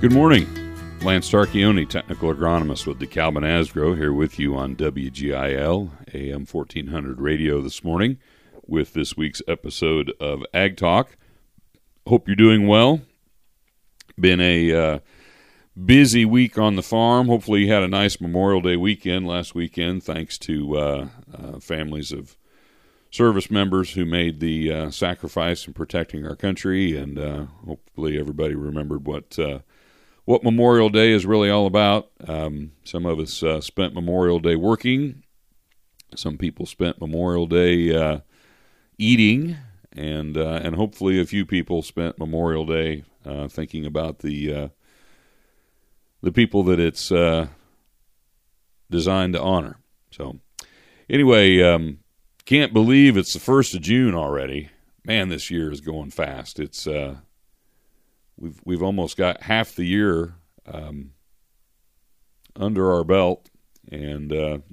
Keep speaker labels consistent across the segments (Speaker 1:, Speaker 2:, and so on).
Speaker 1: Good morning. Lance Tarchioni, technical agronomist with DeKalb and Asgrow, here with you on WGIL AM 1400 radio this morning with this week's episode of Ag Talk. Hope you're doing well. Been a busy week on the farm. Hopefully you had a nice Memorial Day weekend last weekend, thanks to families of service members who made the sacrifice in protecting our country, and hopefully everybody remembered what Memorial Day is really all about. Some of us spent Memorial Day working. Some people spent Memorial Day eating, and hopefully a few people spent Memorial Day thinking about the people that it's designed to honor. So anyway, can't believe it's the 1st of June already. Man, this year is going fast. It's we've almost got half the year under our belt, and as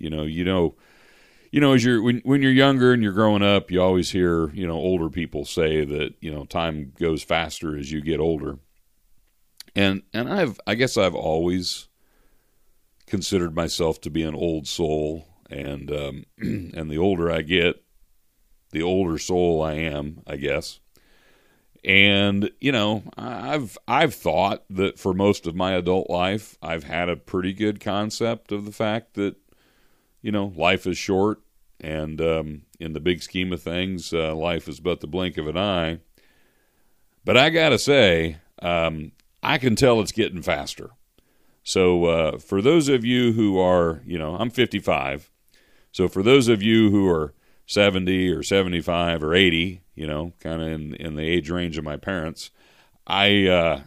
Speaker 1: when you're younger and you're growing up, you always hear older people say that time goes faster as you get older, and I guess I've always considered myself to be an old soul, and and the older I get, the older soul I am, I guess. And, I've thought that for most of my adult life, I've had a pretty good concept of the fact that, life is short, and in the big scheme of things, life is but the blink of an eye. But I got to say, I can tell it's getting faster. So for those of you who are, I'm 55, so for those of you who are 70 or 75 or 80, kind of in the age range of my parents, I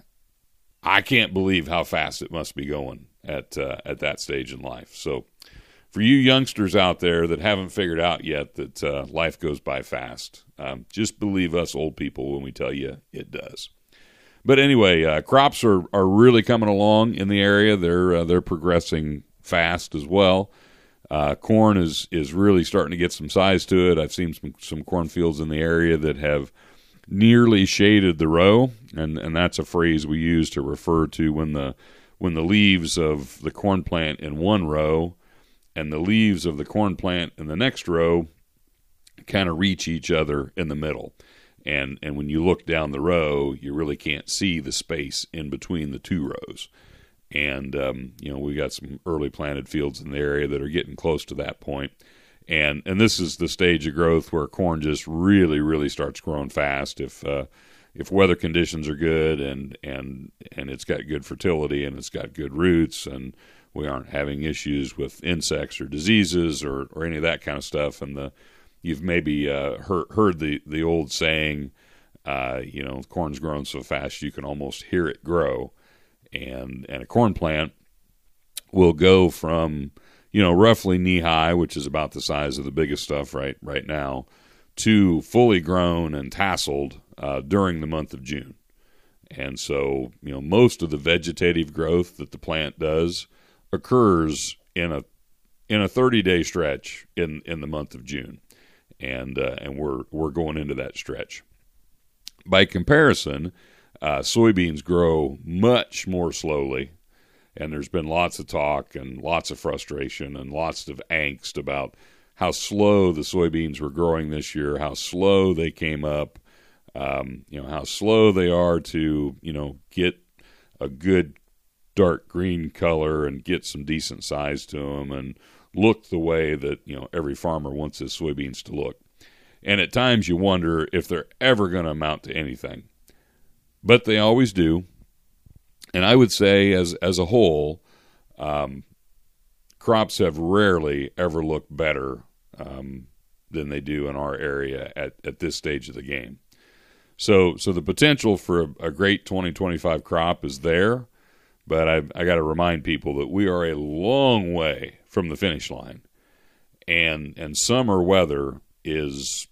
Speaker 1: can't believe how fast it must be going at that stage in life. So for you youngsters out there that haven't figured out yet that life goes by fast, just believe us old people when we tell you it does. But anyway, crops are really coming along in the area. They're progressing fast as well. Corn is really starting to get some size to it. I've seen some cornfields in the area that have nearly shaded the row, and that's a phrase we use to refer to when the leaves of the corn plant in one row and the leaves of the corn plant in the next row kind of reach each other in the middle. And when you look down the row, you really can't see the space in between the two rows. And, we got some early planted fields in the area that are getting close to that point. And this is the stage of growth where corn just really, really starts growing fast if weather conditions are good and it's got good fertility and it's got good roots and we aren't having issues with insects or diseases or any of that kind of stuff. And you've maybe heard the old saying, corn's growing so fast you can almost hear it grow. And a corn plant will go from, roughly knee-high, which is about the size of the biggest stuff right now, to fully grown and tasseled during the month of June. And so, most of the vegetative growth that the plant does occurs in a 30-day stretch in the month of June. And we're going into that stretch. By comparison, soybeans grow much more slowly, and there's been lots of talk and lots of frustration and lots of angst about how slow the soybeans were growing this year, how slow they came up, how slow they are to, get a good dark green color and get some decent size to them and look the way that, every farmer wants his soybeans to look. And at times you wonder if they're ever going to amount to anything. But they always do. And I would say as a whole, crops have rarely ever looked better than they do in our area at this stage of the game. So the potential for a great 2025 crop is there, but I got to remind people that we are a long way from the finish line. And summer weather is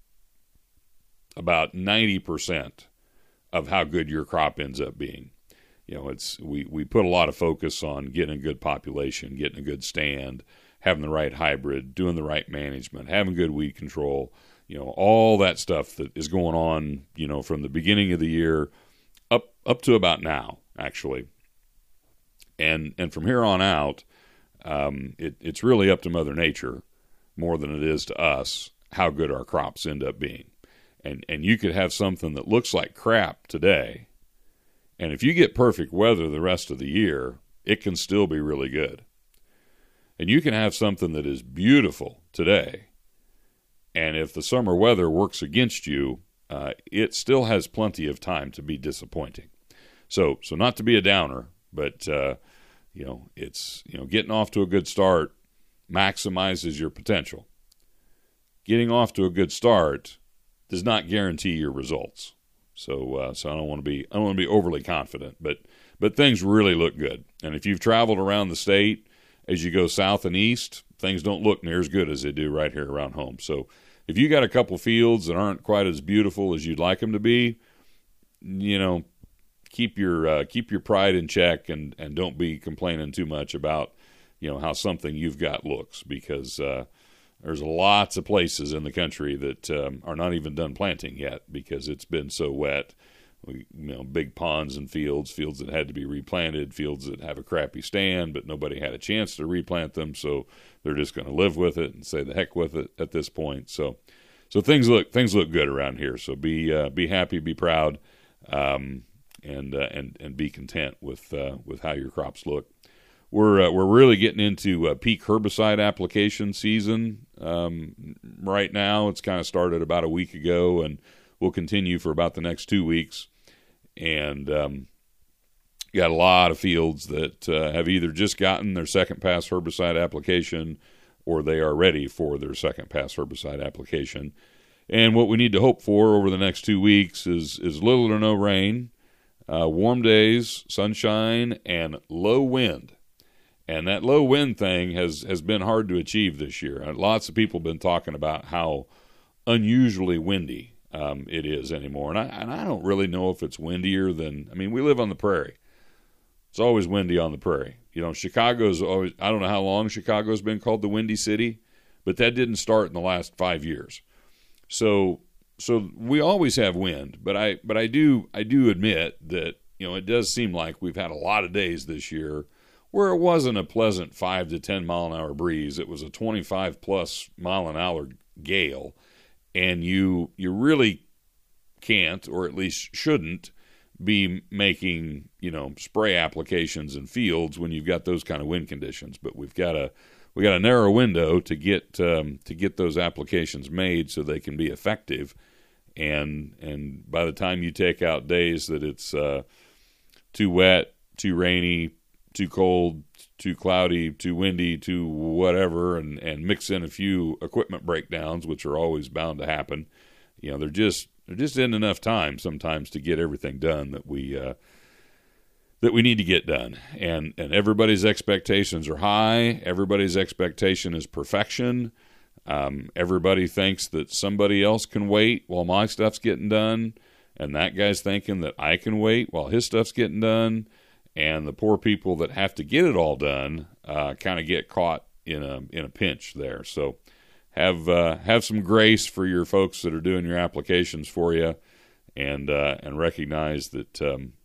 Speaker 1: about 90% of how good your crop ends up being. We put a lot of focus on getting a good population, getting a good stand, having the right hybrid, doing the right management, having good weed control, all that stuff that is going on, from the beginning of the year up to about now, actually. And from here on out, it's really up to Mother Nature more than it is to us how good our crops end up being. And you could have something that looks like crap today, and if you get perfect weather the rest of the year, it can still be really good. And you can have something that is beautiful today, and if the summer weather works against you, it still has plenty of time to be disappointing. So not to be a downer, but it's getting off to a good start maximizes your potential. Getting off to a good start does not guarantee your results. So I don't want to be overly confident, but things really look good. And if you've traveled around the state, as you go south and east, things don't look near as good as they do right here around home. So if you got a couple fields that aren't quite as beautiful as you'd like them to be, keep your pride in check and don't be complaining too much about how something you've got looks, because there's lots of places in the country that are not even done planting yet because it's been so wet. Big ponds and fields that had to be replanted, fields that have a crappy stand, but nobody had a chance to replant them, so they're just going to live with it and say the heck with it at this point. So things look good around here. So be happy, be proud, and be content with how your crops look. We're really getting into peak herbicide application season right now. It's kind of started about a week ago, and will continue for about the next 2 weeks. And got a lot of fields that have either just gotten their second pass herbicide application, or they are ready for their second pass herbicide application. And what we need to hope for over the next 2 weeks is little or no rain, warm days, sunshine, and low wind. And that low wind thing has been hard to achieve this year. Lots of people have been talking about how unusually windy it is anymore. And I don't really know if it's windier than, we live on the prairie. It's always windy on the prairie. Chicago's always, I don't know how long Chicago's been called the Windy City, but that didn't start in the last 5 years. So we always have wind, but I do admit that, it does seem like we've had a lot of days this year where it wasn't a pleasant 5 to 10 mile an hour breeze. It was a 25 plus mile an hour gale, and you really can't, or at least shouldn't, be making spray applications in fields when you've got those kind of wind conditions. But we got a narrow window to get those applications made so they can be effective. And by the time you take out days that it's too wet, too rainy, too cold, too cloudy, too windy, too whatever, and mix in a few equipment breakdowns, which are always bound to happen, there just isn't enough time sometimes to get everything done that we need to get done. And everybody's expectations are high. Everybody's expectation is perfection. Everybody thinks that somebody else can wait while my stuff's getting done, and that guy's thinking that I can wait while his stuff's getting done. And the poor people that have to get it all done kind of get caught in a pinch there. So have some grace for your folks that are doing your applications for you, and recognize that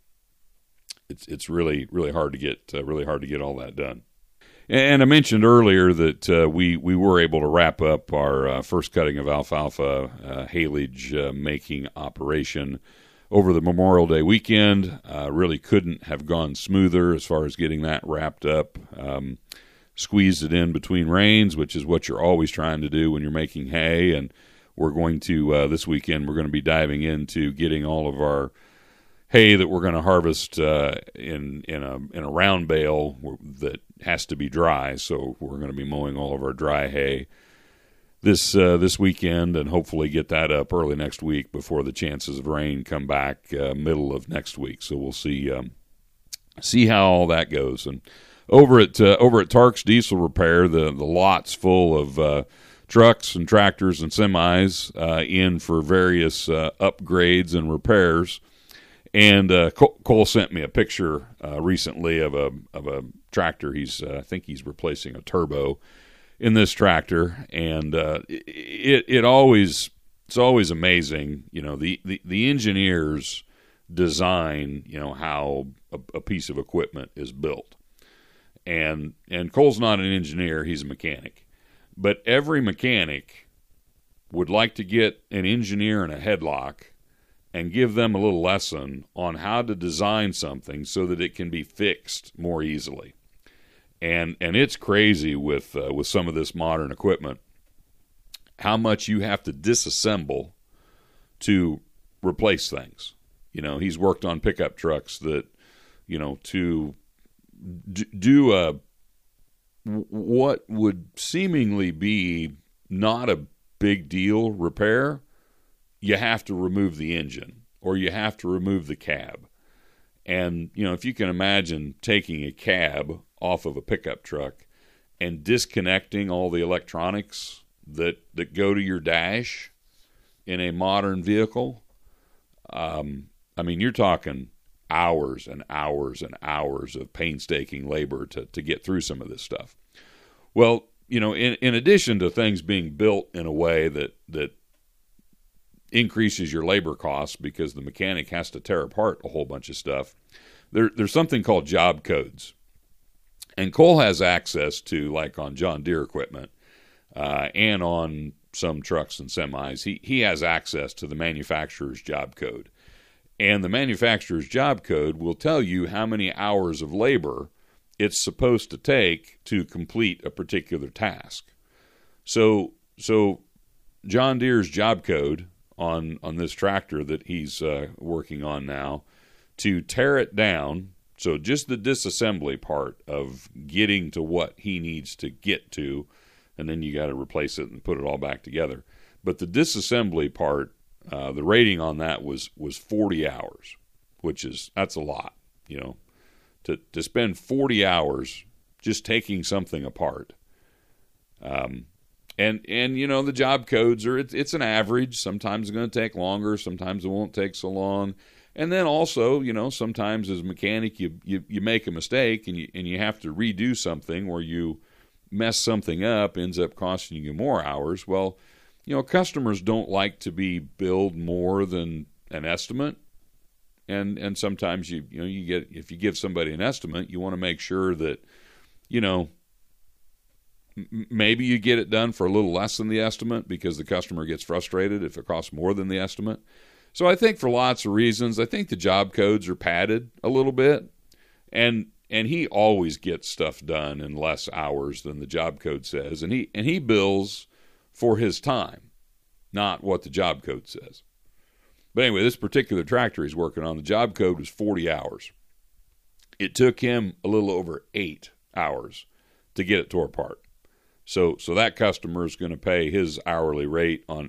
Speaker 1: it's really hard to get all that done. And I mentioned earlier that we were able to wrap up our first cutting of alfalfa haylage making operation over the Memorial Day weekend. Really couldn't have gone smoother as far as getting that wrapped up. Squeezed it in between rains, which is what you're always trying to do when you're making hay. And we're going to, this weekend, we're going to be diving into getting all of our hay that we're going to harvest in a round bale that has to be dry. So we're going to be mowing all of our dry hay this weekend, and hopefully get that up early next week before the chances of rain come back middle of next week. So we'll see how all that goes. And over at Tark's Diesel Repair, the lot's full of trucks and tractors and semis in for various upgrades and repairs. And Cole sent me a picture recently of a tractor. I think he's replacing a turbo in this tractor, and it's always amazing, the engineers design, how a piece of equipment is built. And Cole's not an engineer; he's a mechanic. But every mechanic would like to get an engineer in a headlock and give them a little lesson on how to design something so that it can be fixed more easily. And it's crazy with some of this modern equipment, how much you have to disassemble to replace things. He's worked on pickup trucks that, to do what would seemingly be not a big deal repair, you have to remove the engine or you have to remove the cab. And, if you can imagine taking a cab off of a pickup truck and disconnecting all the electronics that go to your dash in a modern vehicle, you're talking hours and hours and hours of painstaking labor to get through some of this stuff. Well, in addition to things being built in a way that increases your labor costs because the mechanic has to tear apart a whole bunch of stuff, there's something called job codes. And Cole has access to, like on John Deere equipment and on some trucks and semis, he has access to the manufacturer's job code. And the manufacturer's job code will tell you how many hours of labor it's supposed to take to complete a particular task. So John Deere's job code on this tractor that he's working on now, to tear it down, so just the disassembly part of getting to what he needs to get to, and then you got to replace it and put it all back together. But the disassembly part, the rating on that was 40 hours, that's a lot, to spend 40 hours just taking something apart. And the job codes it's an average. Sometimes it's going to take longer. Sometimes it won't take so long. And then also, sometimes as a mechanic, you make a mistake and you have to redo something, or you mess something up, ends up costing you more hours. Well, customers don't like to be billed more than an estimate. And sometimes you get, if you give somebody an estimate, you want to make sure that, maybe you get it done for a little less than the estimate because the customer gets frustrated if it costs more than the estimate. So I think for lots of reasons, I think the job codes are padded a little bit, and he always gets stuff done in less hours than the job code says, and he bills for his time, not what the job code says. But anyway, this particular tractor he's working on, the job code was 40 hours. It took him a little over 8 hours to get it tore apart. So that customer is going to pay his hourly rate on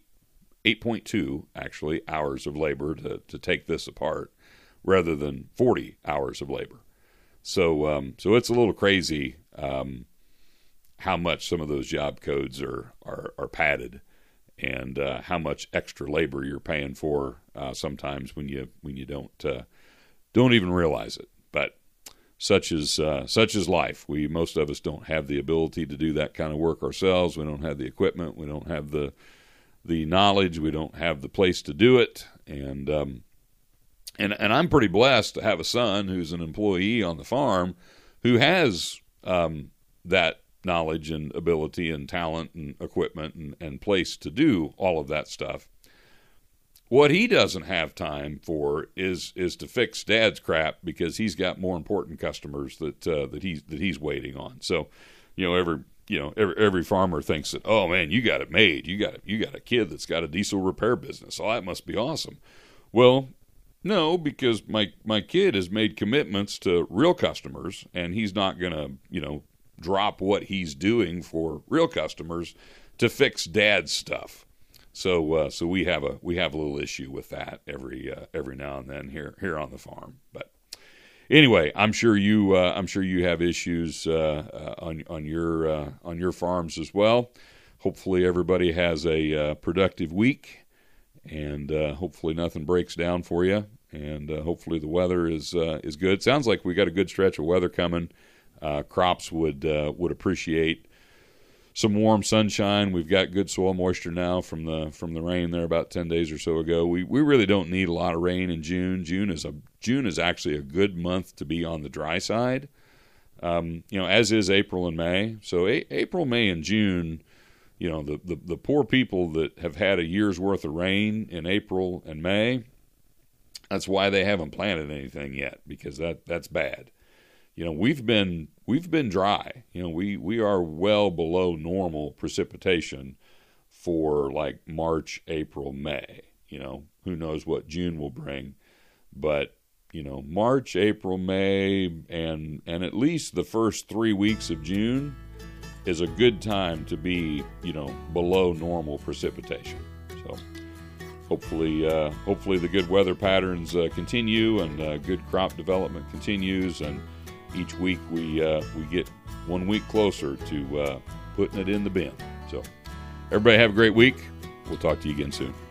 Speaker 1: 8.2 actually hours of labor to take this apart, rather than 40 hours of labor. So it's a little crazy how much some of those job codes are padded, and how much extra labor you're paying for sometimes when you don't even realize it. But such is life. Most of us don't have the ability to do that kind of work ourselves. We don't have the equipment. We don't have the knowledge. We don't have the place to do it. And I'm pretty blessed to have a son who's an employee on the farm who has that knowledge and ability and talent and equipment and place to do all of that stuff. What he doesn't have time for is to fix Dad's crap, because he's got more important customers that he's waiting on. So, every farmer thinks that, oh man, you got it made. You got a kid that's got a diesel repair business. Oh, that must be awesome. Well, no, because my kid has made commitments to real customers, and he's not gonna drop what he's doing for real customers to fix Dad's stuff. So we have a little issue with that every now and then here on the farm. But anyway, I'm sure you have issues on your farms as well. Hopefully everybody has a productive week, and hopefully nothing breaks down for you, and hopefully the weather is good. Sounds like we got a good stretch of weather coming. Crops would appreciate some warm sunshine. We've got good soil moisture now from the rain there about 10 days or so ago. We really don't need a lot of rain in June. June is actually a good month to be on the dry side. as is April and May. So April, May, and June, the poor people that have had a year's worth of rain in April and May, that's why they haven't planted anything yet, because that's bad. We've been dry. We are well below normal precipitation for like March, April, May. Who knows what June will bring, but March, April, May, and at least the first 3 weeks of June is a good time to be below normal precipitation. So hopefully the good weather patterns continue, and good crop development continues, and each week we get 1 week closer to putting it in the bin. So everybody have a great week. We'll talk to you again soon.